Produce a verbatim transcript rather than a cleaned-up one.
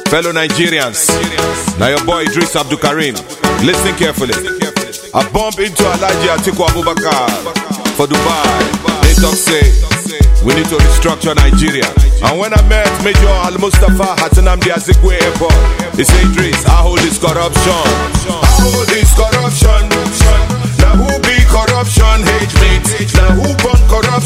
Fellow Nigerians, now your boy Idris Abdul Karim. Listen carefully. I bump into Alhaji Atiku Abubakar for Dubai. They talk say we need to restructure Nigeria. And when I met Major Al Mustafa Hatanamdi Azikwe Airport, he said, Idris, I hold this corruption. I hold this corruption. Now who be corruption? Hate me. Now who born corruption?